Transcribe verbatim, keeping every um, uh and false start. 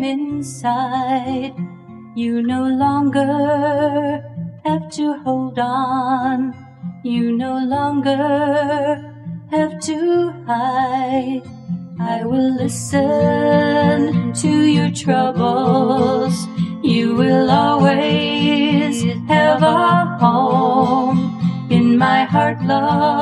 inside. You no longer have to hold on. You no longer have to hide. I will listen to your troubles. You will always have a home in my heart, love.